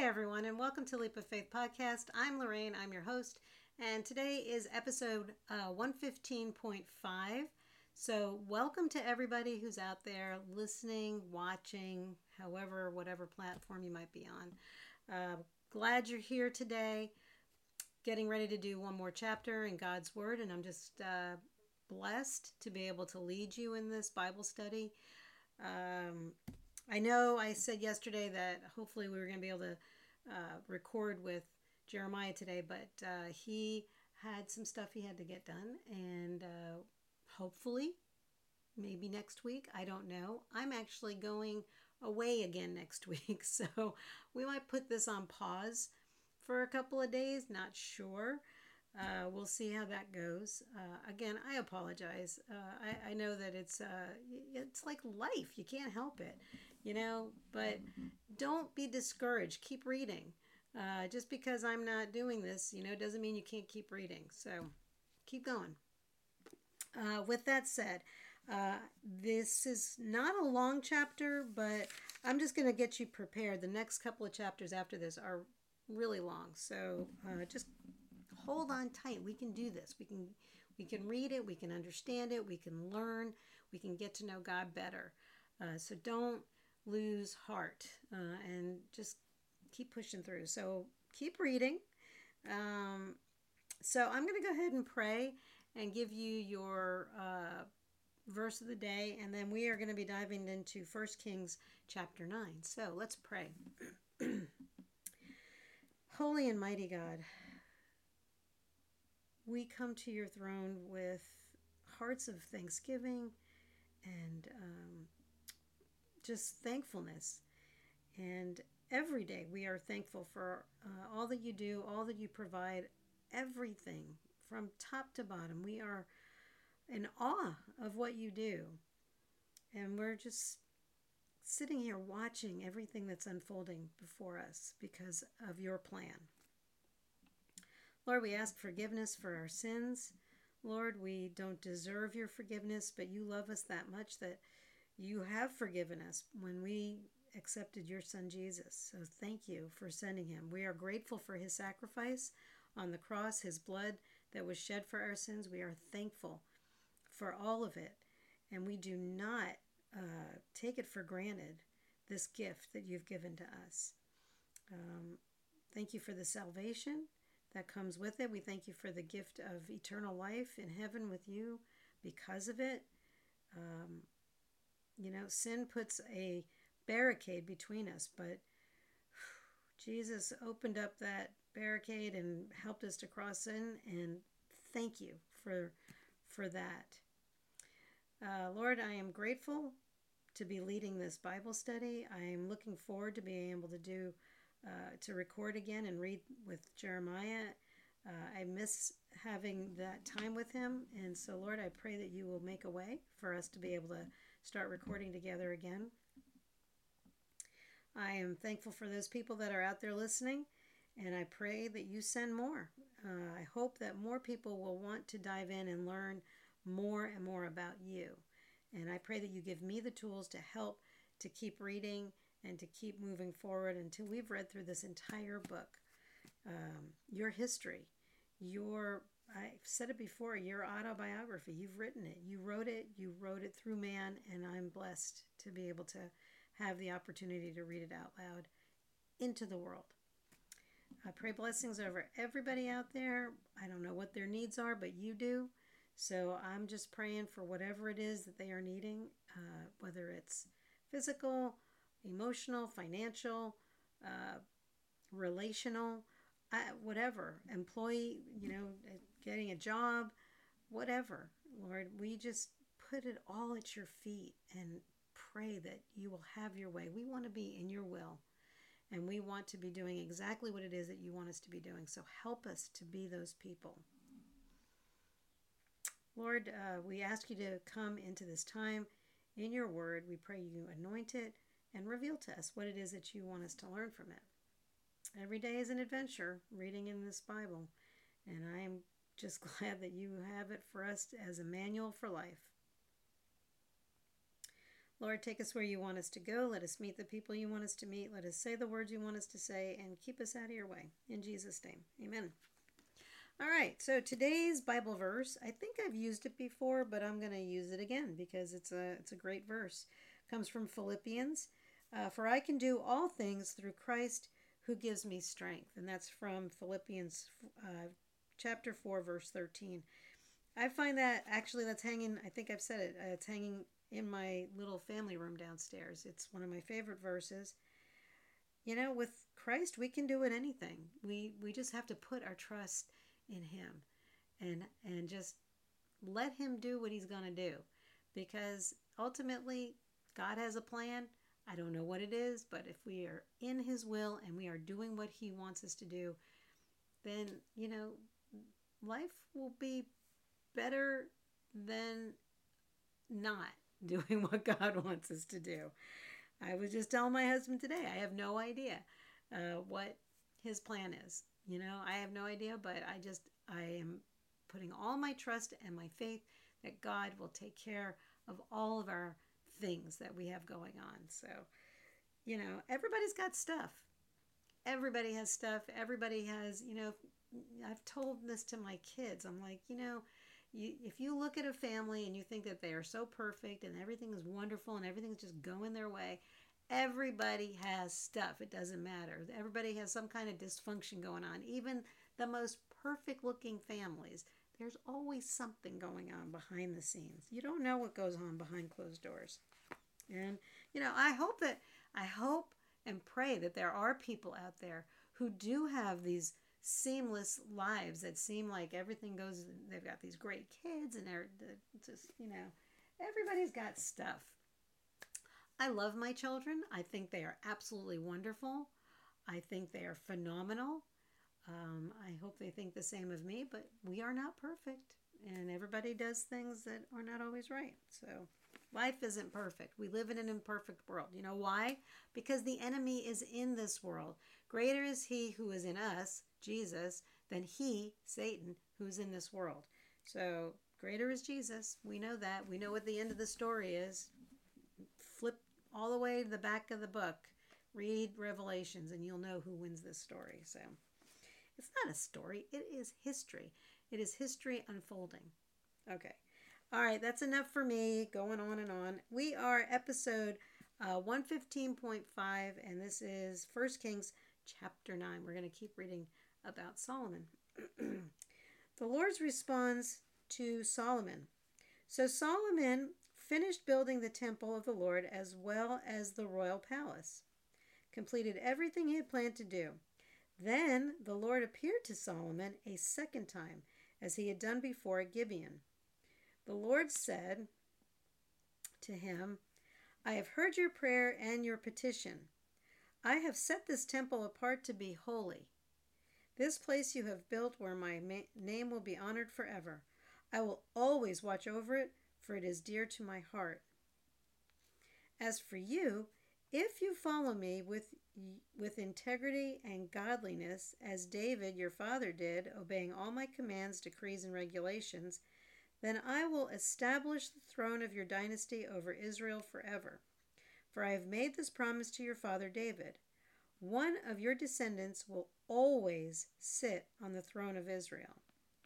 everyone, and welcome to Leap of Faith Podcast. I'm Lorraine, I'm your host, and today is episode 115.5. So, welcome to everybody who's out there listening, watching, however, whatever platform you might be on. Glad you're here today, getting ready to do one more chapter in God's Word, and I'm just blessed to be able to lead you in this Bible study. I know I said yesterday that hopefully we were going to be able to record with Jeremiah today, but he had some stuff he had to get done, and hopefully maybe next week. I don't know. I'm actually going away again next week, so we might put this on pause for a couple of days. Not sure. We'll see how that goes. Again, I apologize. I know that it's like life. You can't help it, but don't be discouraged. Keep reading. Just because I'm not doing this, doesn't mean you can't keep reading. So keep going. With that said, this is not a long chapter, but I'm just going to get you prepared. The next couple of chapters after this are really long. So just hold on tight. We can do this. We can read it. We can understand it. We can learn. We can get to know God better. So don't lose heart and just keep pushing through. So keep reading. So I'm going to go ahead and pray and give you your verse of the day, and then we are going to be diving into 1 Kings chapter 9. So let's pray. Holy and mighty God, we come to your throne with hearts of thanksgiving and just thankfulness. And every day we are thankful for all that you do, all that you provide, everything from top to bottom. We are in awe of what you do. And we're just sitting here watching everything that's unfolding before us because of your plan. Lord, we ask forgiveness for our sins. Lord, we don't deserve your forgiveness, but you love us that much that you have forgiven us when we accepted your son Jesus. So thank you for sending him. We are grateful for his sacrifice on the cross, his blood that was shed for our sins. We are thankful for all of it, and we do not take it for granted, this gift that you've given to us. Thank you for the salvation that comes with it. We thank you for the gift of eternal life in heaven with you because of it. Sin puts a barricade between us, but Jesus opened up that barricade and helped us to cross in, and thank you for that. Lord, I am grateful to be leading this Bible study. I am looking forward to being able to record again and read with Jeremiah. I miss having that time with him, and so Lord, I pray that you will make a way for us to be able to start recording together again. I am thankful for those people that are out there listening, and I pray that you send more. I hope that more people will want to dive in and learn more and more about you. And I pray that you give me the tools to help to keep reading and to keep moving forward until we've read through this entire book. Your history, I've said it before, your autobiography. You've written it. You wrote it through man, and I'm blessed to be able to have the opportunity to read it out loud into the world. I pray blessings over everybody out there. I don't know what their needs are, but you do. So I'm just praying for whatever it is that they are needing, whether it's physical, emotional, financial, relational, whatever, employee, getting a job, whatever. Lord, we just put it all at your feet and pray that you will have your way. We want to be in your will, and we want to be doing exactly what it is that you want us to be doing. So help us to be those people. Lord, we ask you to come into this time in your word. We pray you anoint it and reveal to us what it is that you want us to learn from it. Every day is an adventure reading in this Bible, and I'm just glad that you have it for us as a manual for life. Lord, take us where you want us to go. Let us meet the people you want us to meet. Let us say the words you want us to say, and keep us out of your way. In Jesus' name, amen. All right, so today's Bible verse, I think I've used it before, but I'm going to use it again because it's a great verse. It comes from Philippians. For I can do all things through Christ who gives me strength. And that's from Philippians chapter 4, verse 13. I find that actually that's hanging, I think I've said it, it's hanging in my little family room downstairs. It's one of my favorite verses. You know, with Christ, we can do it anything. We just have to put our trust in him and just let him do what he's going to do, because ultimately God has a plan. I don't know what it is, but if we are in his will and we are doing what he wants us to do, then, you know, life will be better than not doing what God wants us to do. I was just telling my husband today, I have no idea what his plan is. You know, I have no idea, but I am putting all my trust and my faith that God will take care of all of our things that we have going on. So, you know, everybody's got stuff. Everybody has stuff. Everybody has, you know, I've told this to my kids. I'm like, you know, if you look at a family and you think that they are so perfect and everything is wonderful and everything's just going their way, everybody has stuff. It doesn't matter. Everybody has some kind of dysfunction going on. Even the most perfect looking families, there's always something going on behind the scenes. You don't know what goes on behind closed doors. And, you know, I hope and pray that there are people out there who do have these seamless lives that seem like everything goes, they've got these great kids and they're just, you know, everybody's got stuff. I love my children. I think they are absolutely wonderful. I think they are phenomenal. I hope they think the same of me, but we are not perfect, and everybody does things that are not always right. So life isn't perfect. We live in an imperfect world. You know why? Because the enemy is in this world. Greater is he who is in us, Jesus, than he, Satan, who's in this world. So greater is Jesus. We know that. We know what the end of the story is. Flip all the way to the back of the book. Read Revelations, and you'll know who wins this story. So it's not a story. It is history. It is history unfolding. Okay. All right. That's enough for me going on and on. We are episode 115.5, and this is 1 Kings chapter 9. We're going to keep reading about Solomon. The Lord's response to Solomon. So Solomon finished building the temple of the Lord as well as the royal palace, completed everything he had planned to do. Then the Lord appeared to Solomon a second time, as he had done before at Gibeon. The Lord said to him, I have heard your prayer and your petition. I have set this temple apart to be holy. This place you have built where my name will be honored forever. I will always watch over it, for it is dear to my heart. As for you, if you follow me with integrity and godliness, as David your father did, obeying all my commands, decrees, and regulations, then I will establish the throne of your dynasty over Israel forever. For I have made this promise to your father David. One of your descendants will always sit on the throne of Israel.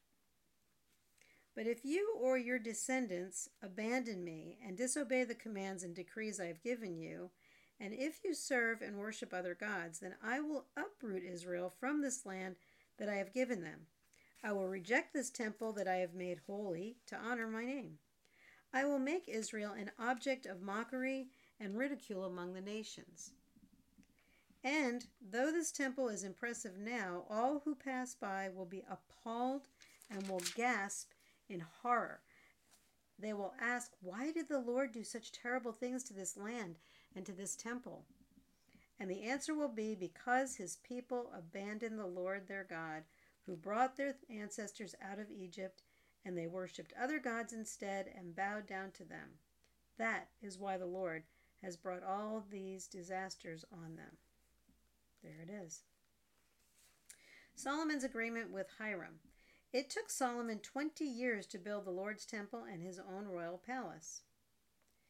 But if you or your descendants abandon me and disobey the commands and decrees I have given you, and if you serve and worship other gods, then I will uproot Israel from this land that I have given them. I will reject this temple that I have made holy to honor my name. I will make Israel an object of mockery and ridicule among the nations. And though this temple is impressive now, all who pass by will be appalled and will gasp in horror. They will ask, why did the Lord do such terrible things to this land and to this temple? And the answer will be, because his people abandoned the Lord their God, who brought their ancestors out of Egypt, and they worshipped other gods instead and bowed down to them. That is why the Lord has brought all these disasters on them. There it is. Solomon's agreement with Hiram. It took Solomon 20 years to build the Lord's temple and his own royal palace.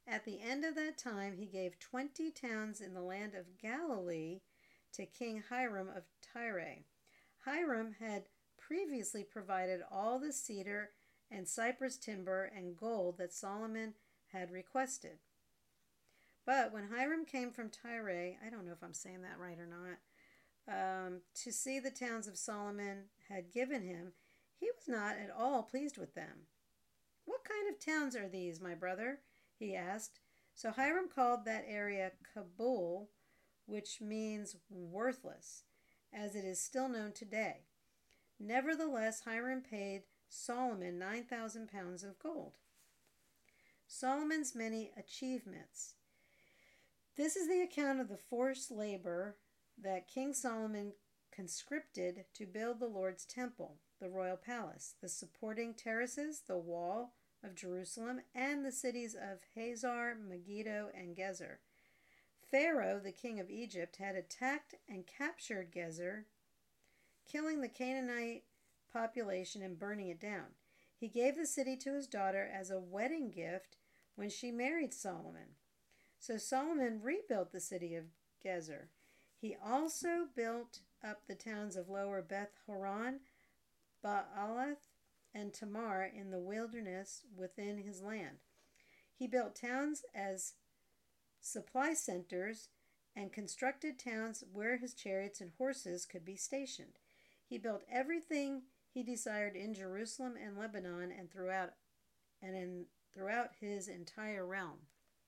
At the end of that time, he gave 20 towns in the land of Galilee to King Hiram of Tyre. Hiram had previously provided all the cedar and cypress timber and gold that Solomon had requested. But when Hiram came from Tyre, I don't know if I'm saying that right or not, to see the towns of Solomon had given him, he was not at all pleased with them. "What kind of towns are these, my brother?" he asked. So Hiram called that area Kabul, which means worthless, as it is still known today. Nevertheless, Hiram paid Solomon 9,000 pounds of gold. Solomon's many achievements. This is the account of the forced labor that King Solomon conscripted to build the Lord's temple, the royal palace, the supporting terraces, the wall of Jerusalem, and the cities of Hazar, Megiddo, and Gezer. Pharaoh, the king of Egypt, had attacked and captured Gezer, killing the Canaanite population and burning it down. He gave the city to his daughter as a wedding gift when she married Solomon. So Solomon rebuilt the city of Gezer. He also built up the towns of Lower Beth Horon, Baalath, and Tamar in the wilderness within his land. He built towns as supply centers and constructed towns where his chariots and horses could be stationed. He built everything he desired in Jerusalem and Lebanon and throughout his entire realm.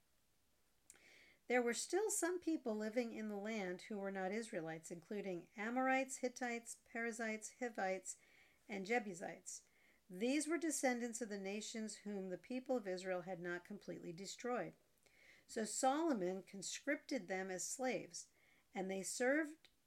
There were still some people living in the land who were not Israelites, including Amorites, Hittites, Perizzites, Hivites, and Jebusites. These were descendants of the nations whom the people of Israel had not completely destroyed. So Solomon conscripted them as slaves, and they serve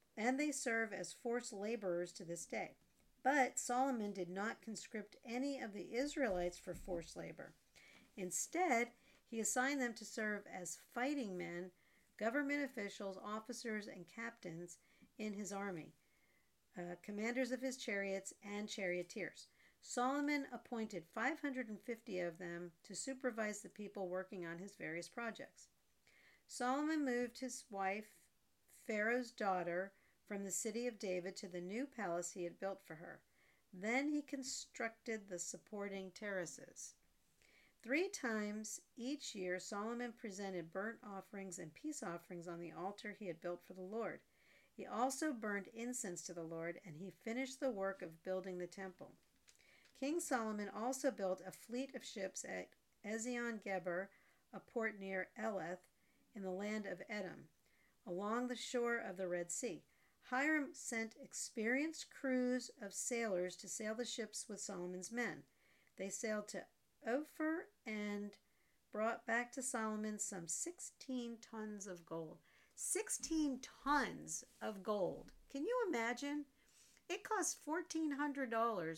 as forced laborers to this day. But Solomon did not conscript any of the Israelites for forced labor. Instead, he assigned them to serve as fighting men, government officials, officers, and captains in his army, commanders of his chariots and charioteers. Solomon appointed 550 of them to supervise the people working on his various projects. Solomon moved his wife, Pharaoh's daughter, from the city of David to the new palace he had built for her. Then he constructed the supporting terraces. 3 times each year, Solomon presented burnt offerings and peace offerings on the altar he had built for the Lord. He also burned incense to the Lord, and he finished the work of building the temple. King Solomon also built a fleet of ships at Ezion-Geber, a port near Elath in the land of Edom, along the shore of the Red Sea. Hiram sent experienced crews of sailors to sail the ships with Solomon's men. They sailed to Ophir and brought back to Solomon some 16 tons of gold. 16 tons of gold. Can you imagine? It costs $1,400,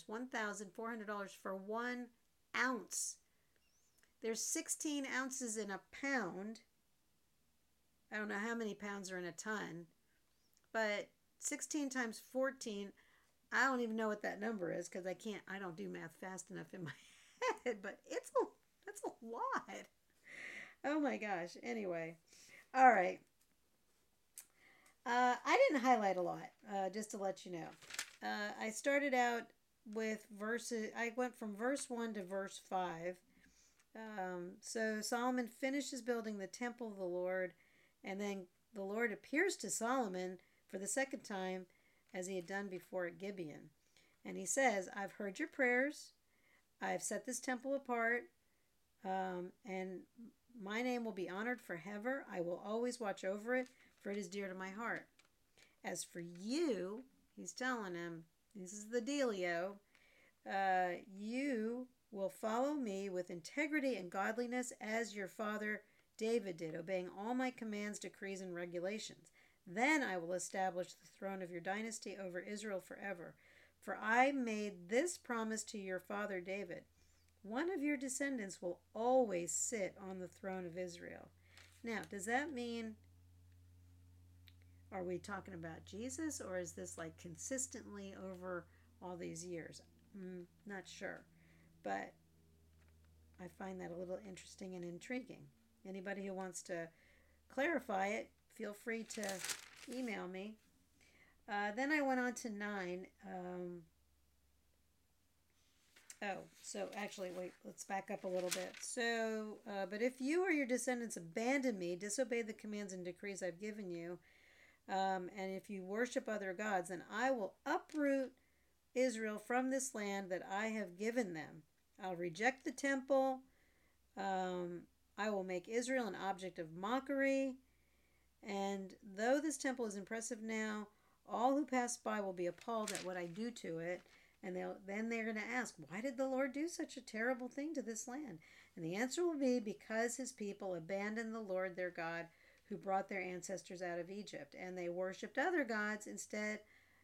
$1,400 for 1 ounce. There's 16 ounces in a pound. I don't know how many pounds are in a ton, but 16 times 14, I don't even know what that number is because I don't do math fast enough in my head, but that's a lot. Oh my gosh. Anyway, all right. I didn't highlight a lot, just to let you know. I started out with verses, I went from verse 1 to verse 5. So Solomon finishes building the temple of the Lord, and then the Lord appears to Solomon for the second time as he had done before at Gibeon. And he says, "I've heard your prayers. I've set this temple apart, and my name will be honored forever. I will always watch over it, for it is dear to my heart. As for you," he's telling him, this is the dealio, "you will follow me with integrity and godliness as your father David did, obeying all my commands, decrees, and regulations. Then I will establish the throne of your dynasty over Israel forever. For I made this promise to your father David. One of your descendants will always sit on the throne of Israel." Now, does that mean, are we talking about Jesus, or is this like consistently over all these years? Not sure, but I find that a little interesting and intriguing. Anybody who wants to clarify it, feel free to email me. Then I went on to 9. So actually, wait, let's back up a little bit. So, but if you or your descendants abandon me, disobey the commands and decrees I've given you, and if you worship other gods, then I will uproot Israel from this land that I have given them. I'll reject the temple. I will make Israel an object of mockery. And though this temple is impressive now, all who pass by will be appalled at what I do to it. And they're going to ask, why did the Lord do such a terrible thing to this land? And the answer will be, because his people abandoned the Lord their God, who brought their ancestors out of Egypt. And they worshipped other gods instead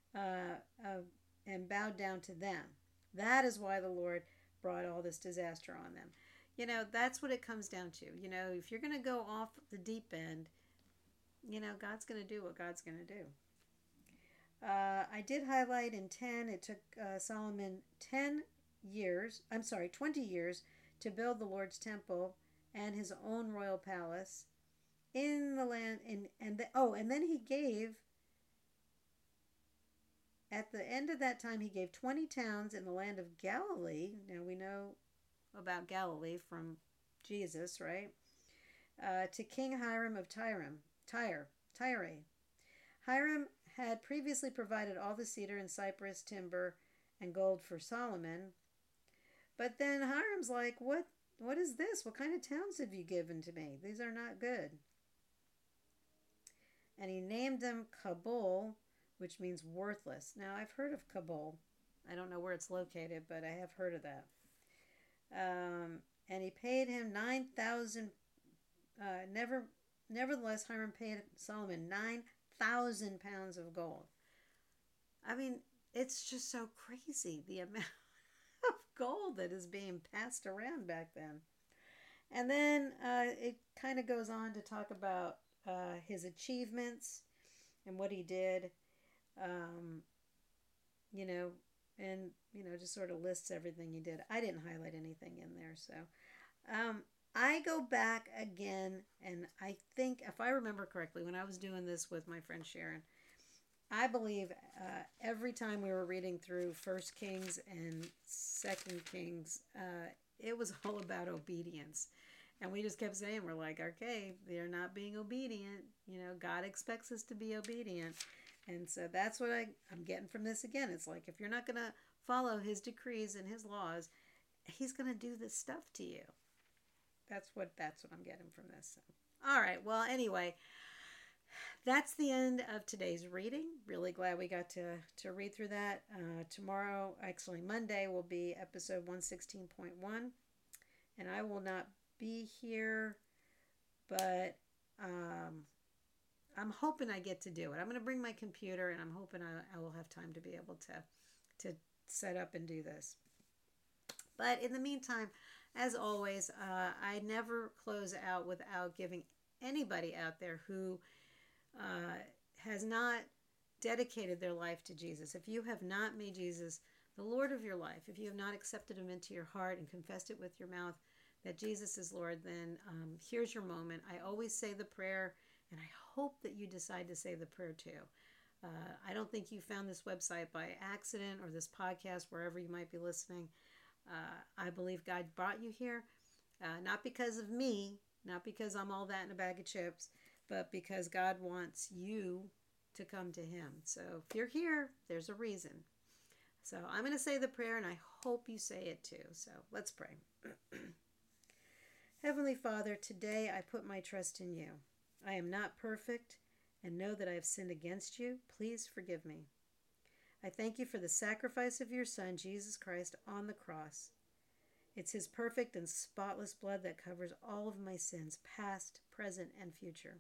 and bowed down to them. That is why the Lord brought all this disaster on them. That's what it comes down to. If you're going to go off the deep end, God's going to do what God's going to do. I did highlight in 10, it took Solomon 20 years to build the Lord's temple and his own royal palace in the land. And then he gave, at the end of that time, he gave 20 towns in the land of Galilee. Now we know about Galilee from Jesus, right? To King Hiram of Tyre. Hiram had previously provided all the cedar and cypress timber and gold for Solomon. But then Hiram's like, what is this? What kind of towns have you given to me? These are not good. And he named them Kabul, which means worthless. Now, I've heard of Kabul. I don't know where it's located, but I have heard of that. And he paid him 9,000. Nevertheless, Hiram paid Solomon 9,000 pounds of gold. I mean, it's just so crazy, the amount of gold that is being passed around back then. And then it kind of goes on to talk about his achievements and what he did, and just sort of lists everything he did. I didn't highlight anything in there, so I go back again, and I think, if I remember correctly, when I was doing this with my friend Sharon, I believe every time we were reading through 1 Kings and 2 Kings, it was all about obedience. And we just kept saying, we're like, okay, they're not being obedient. God expects us to be obedient. And so that's what I'm getting from this again. It's like, if you're not going to follow his decrees and his laws, he's going to do this stuff to you. That's what I'm getting from this. So. All right. Well, anyway, that's the end of today's reading. Really glad we got to read through that. Tomorrow, actually Monday, will be episode 116.1. And I will not be here, but I'm hoping I get to do it. I'm going to bring my computer, and I'm hoping I will have time to be able to set up and do this. But in the meantime, as always, I never close out without giving anybody out there who has not dedicated their life to Jesus. If you have not made Jesus the Lord of your life, if you have not accepted him into your heart and confessed it with your mouth that Jesus is Lord, then here's your moment. I always say the prayer, and I hope that you decide to say the prayer too. I don't think you found this website by accident, or this podcast, wherever you might be listening. I believe God brought you here, not because of me, not because I'm all that in a bag of chips, but because God wants you to come to him. So if you're here, there's a reason. So I'm going to say the prayer, and I hope you say it too. So let's pray. Heavenly Father, today I put my trust in you. I am not perfect and know that I have sinned against you. Please forgive me. I thank you for the sacrifice of your Son, Jesus Christ, on the cross. It's his perfect and spotless blood that covers all of my sins, past, present, and future.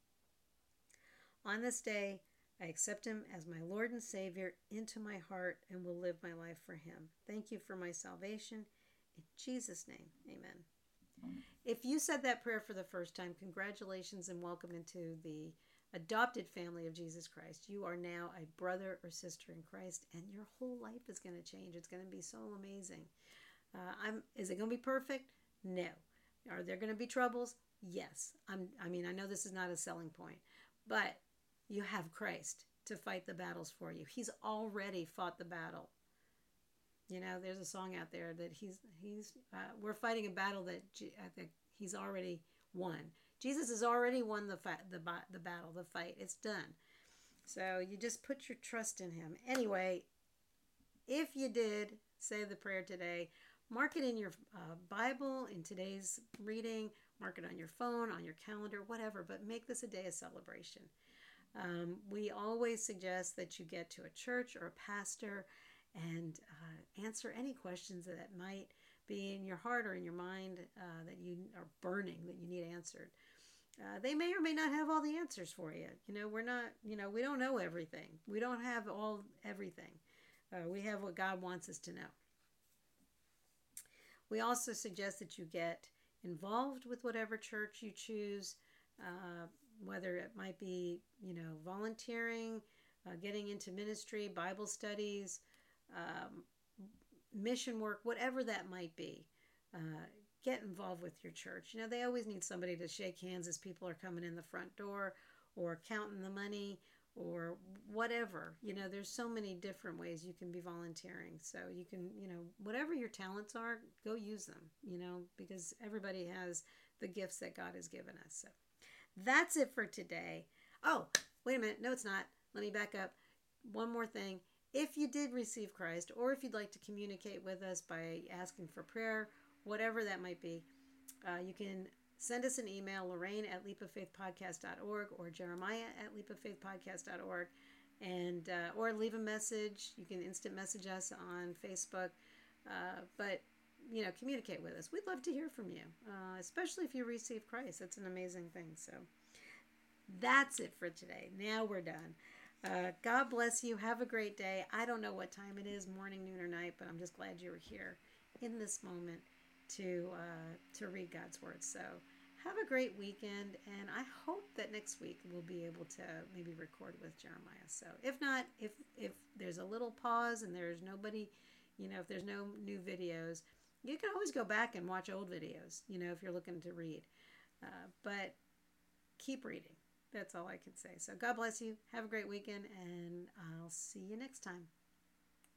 On this day, I accept him as my Lord and Savior into my heart and will live my life for him. Thank you for my salvation. In Jesus' name, amen. If you said that prayer for the first time, congratulations and welcome into the adopted family of Jesus Christ. You are now a brother or sister in Christ, and your whole life is going to change. It's going to be so amazing. Is it going to be perfect? No. Are there going to be troubles? Yes, I know this is not a selling point, but you have Christ to fight the battles for you. He's already fought the battle. There's a song out there that we're fighting a battle that I think he's already won. Jesus has already won the battle, the fight. It's done. So you just put your trust in him. Anyway, if you did say the prayer today, mark it in your Bible, in today's reading, mark it on your phone, on your calendar, whatever, but make this a day of celebration. We always suggest that you get to a church or a pastor and answer any questions that might be in your heart or in your mind that you are burning, that you need answered. They may or may not have all the answers for you. We're not, we don't know everything. We don't have everything. We have what God wants us to know. We also suggest that you get involved with whatever church you choose, whether it might be, volunteering, getting into ministry, Bible studies, mission work, whatever that might be. Get involved with your church. They always need somebody to shake hands as people are coming in the front door, or counting the money, or whatever. There's so many different ways you can be volunteering. So you can, whatever your talents are, go use them, because everybody has the gifts that God has given us. So that's it for today. Oh, wait a minute. No, it's not. Let me back up. One more thing. If you did receive Christ, or if you'd like to communicate with us by asking for prayer, whatever that might be, you can send us an email, Lorraine@leapoffaithpodcast.org or Jeremiah@leapoffaithpodcast.org, and or leave a message. You can instant message us on Facebook, but communicate with us. We'd love to hear from you, especially if you receive Christ. That's an amazing thing. So that's it for today. Now we're done. God bless you. Have a great day. I don't know what time it is, morning, noon, or night, but I'm just glad you were here in this moment to read God's word. So have a great weekend, and I hope that next week we'll be able to maybe record with Jeremiah. So if not, if there's a little pause and there's nobody, if there's no new videos, you can always go back and watch old videos, if you're looking to read. But keep reading. That's all I can say. So God bless you. Have a great weekend, and I'll see you next time.